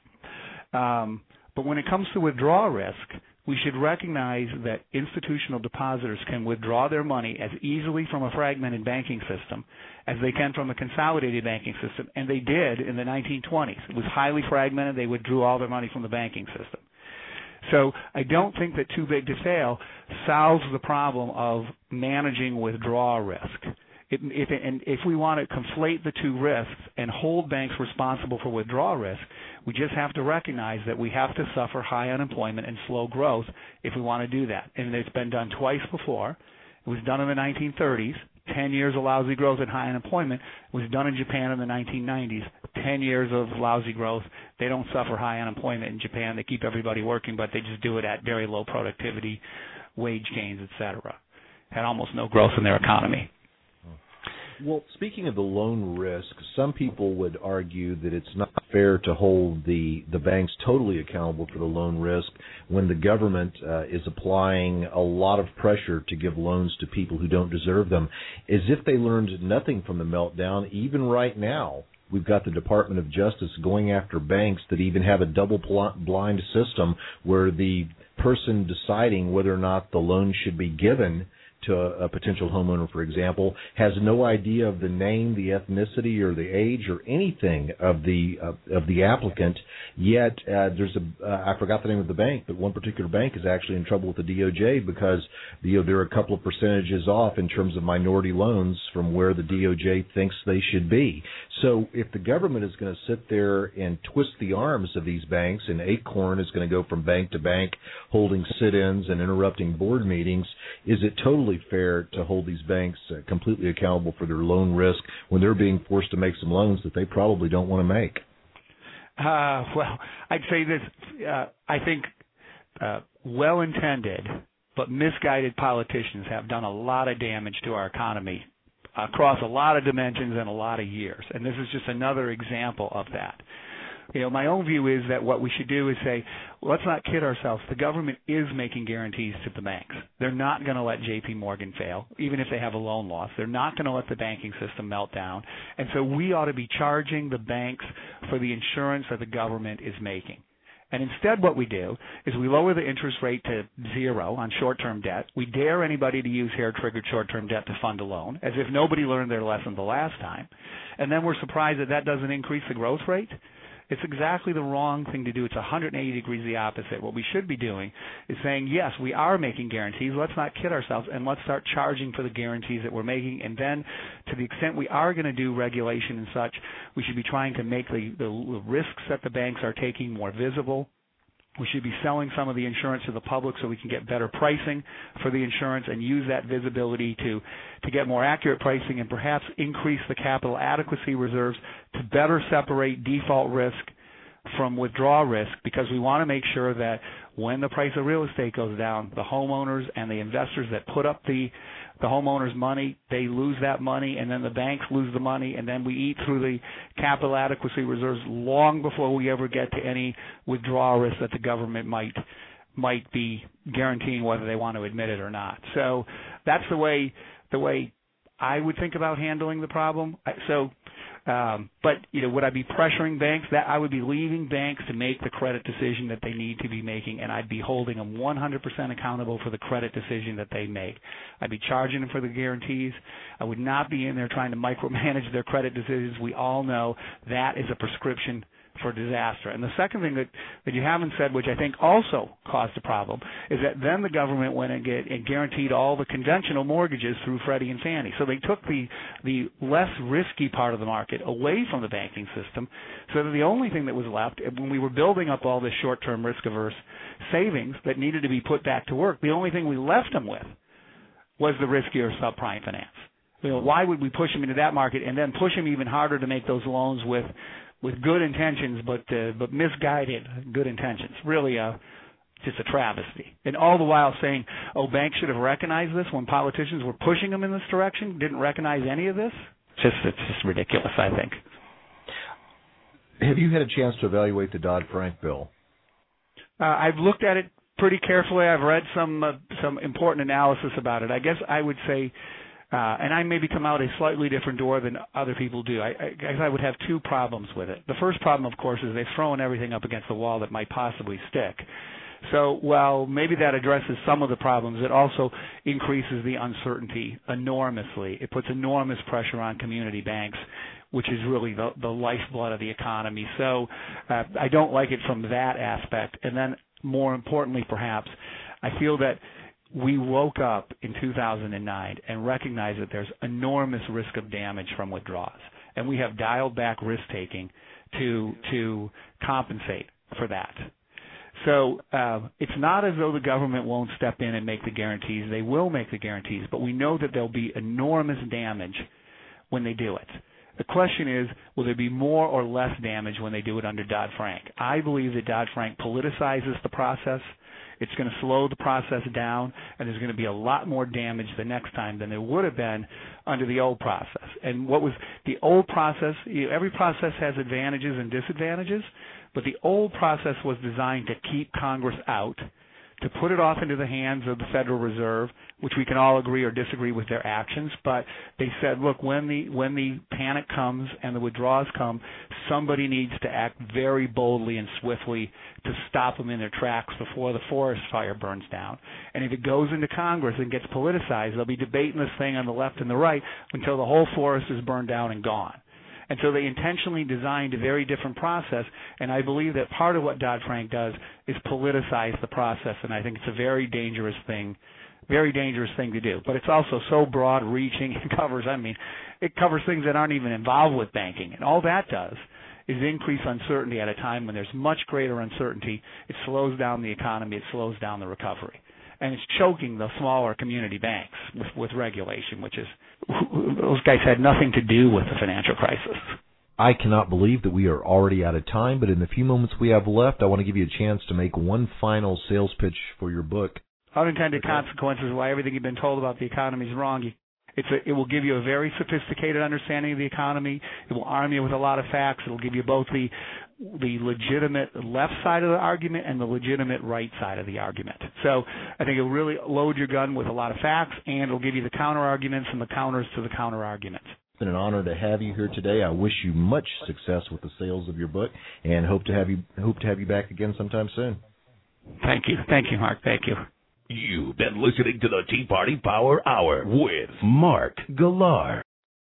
But when it comes to withdrawal risk, we should recognize that institutional depositors can withdraw their money as easily from a fragmented banking system as they can from a consolidated banking system, and they did in the 1920s. It was highly fragmented. They withdrew all their money from the banking system. So I don't think that too big to fail solves the problem of managing withdrawal risk. If we want to conflate the two risks and hold banks responsible for withdrawal risk, we just have to recognize that we have to suffer high unemployment and slow growth if we want to do that. And it's been done twice before. It was done in the 1930s, 10 years of lousy growth and high unemployment. It was done in Japan in the 1990s, 10 years of lousy growth. They don't suffer high unemployment in Japan. They keep everybody working, but they just do it at very low productivity, wage gains, et cetera. Had almost no growth in their economy. Well, speaking of the loan risk, some people would argue that it's not fair to hold the banks totally accountable for the loan risk when the government is applying a lot of pressure to give loans to people who don't deserve them, as if they learned nothing from the meltdown. Even right now, we've got the Department of Justice going after banks that even have a double-blind system where the person deciding whether or not the loan should be given to a potential homeowner, for example, has no idea of the name, the ethnicity, or the age, or anything of the applicant. Yet there's I forgot the name of the bank, but one particular bank is actually in trouble with the DOJ because they're a couple of percentages off in terms of minority loans from where the DOJ thinks they should be. So if the government is going to sit there and twist the arms of these banks, and Acorn is going to go from bank to bank holding sit-ins and interrupting board meetings, is it totally fair to hold these banks completely accountable for their loan risk when they're being forced to make some loans that they probably don't want to make? Well, I'd say this. I think well-intended but misguided politicians have done a lot of damage to our economy across a lot of dimensions and a lot of years. And this is just another example of that. My own view is that what we should do is say, let's not kid ourselves. The government is making guarantees to the banks. They're not going to let J.P. Morgan fail, even if they have a loan loss. They're not going to let the banking system melt down. And so we ought to be charging the banks for the insurance that the government is making. And instead what we do is we lower the interest rate to zero on short-term debt. We dare anybody to use hair-triggered short-term debt to fund a loan, as if nobody learned their lesson the last time. And then we're surprised that doesn't increase the growth rate. It's exactly the wrong thing to do. It's 180 degrees the opposite. What we should be doing is saying, yes, we are making guarantees. Let's not kid ourselves, and let's start charging for the guarantees that we're making. And then to the extent we are going to do regulation and such, we should be trying to make the risks that the banks are taking more visible. We should be selling some of the insurance to the public so we can get better pricing for the insurance and use that visibility to get more accurate pricing and perhaps increase the capital adequacy reserves to better separate default risk from withdrawal risk, because we want to make sure that when the price of real estate goes down, the homeowners and the investors that put up the homeowners' money, they lose that money, and then the banks lose the money, and then we eat through the capital adequacy reserves long before we ever get to any withdrawal risk that the government might be guaranteeing, whether they want to admit it or not. So that's the way I would think about handling the problem. But would I be pressuring banks? That I would be leaving banks to make the credit decision that they need to be making, and I'd be holding them 100% accountable for the credit decision that they make. I'd be charging them for the guarantees. I would not be in there trying to micromanage their credit decisions. We all know that is a prescription for disaster. And the second thing that you haven't said, which I think also caused a problem, is that then the government went and guaranteed all the conventional mortgages through Freddie and Fannie. So they took the less risky part of the market away from the banking system, so that the only thing that was left, when we were building up all this short-term risk-averse savings that needed to be put back to work, the only thing we left them with was the riskier subprime finance. Why would we push them into that market and then push them even harder to make those loans with good intentions, but misguided good intentions? Really just a travesty. And all the while saying, banks should have recognized this when politicians were pushing them in this direction, didn't recognize any of this. It's just ridiculous, I think. Have you had a chance to evaluate the Dodd-Frank bill? I've looked at it pretty carefully. I've read some important analysis about it. I guess I would say, and I maybe come out a slightly different door than other people do. I guess I would have two problems with it. The first problem, of course, is they've thrown everything up against the wall that might possibly stick. So while maybe that addresses some of the problems, it also increases the uncertainty enormously. It puts enormous pressure on community banks, which is really the lifeblood of the economy. So I don't like it from that aspect. And then more importantly, perhaps, I feel that we woke up in 2009 and recognized that there's enormous risk of damage from withdrawals. And we have dialed back risk-taking to compensate for that. So it's not as though the government won't step in and make the guarantees. They will make the guarantees, but we know that there'll be enormous damage when they do it. The question is, will there be more or less damage when they do it under Dodd-Frank? I believe that Dodd-Frank politicizes the process. It's going to slow the process down, and there's going to be a lot more damage the next time than there would have been under the old process. And what was the old process? Every process has advantages and disadvantages, but the old process was designed to keep Congress out, to put it off into the hands of the Federal Reserve, which we can all agree or disagree with their actions. But they said, look, when the panic comes and the withdrawals come, somebody needs to act very boldly and swiftly to stop them in their tracks before the forest fire burns down. And if it goes into Congress and gets politicized, they'll be debating this thing on the left and the right until the whole forest is burned down and gone. And so they intentionally designed a very different process, and I believe that part of what Dodd-Frank does is politicize the process, and I think it's a very dangerous thing to do. But it's also so broad-reaching. It covers things that aren't even involved with banking, and all that does is increase uncertainty at a time when there's much greater uncertainty. It slows down the economy. It slows down the recovery. And it's choking the smaller community banks with regulation, which is, those guys had nothing to do with the financial crisis. I cannot believe that we are already out of time, but in the few moments we have left, I want to give you a chance to make one final sales pitch for your book. Unintended Consequences, Why Everything You've Been Told About the Economy is Wrong. It will give you a very sophisticated understanding of the economy. It will arm you with a lot of facts. It will give you both the legitimate left side of the argument and the legitimate right side of the argument. So I think it will really load your gun with a lot of facts, and it will give you the counter arguments and the counters to the counter arguments. It's been an honor to have you here today. I wish you much success with the sales of your book, and hope to have you back again sometime soon. Thank you, Mark. Thank you. You've been listening to the Tea Party Power Hour with Mark Galar.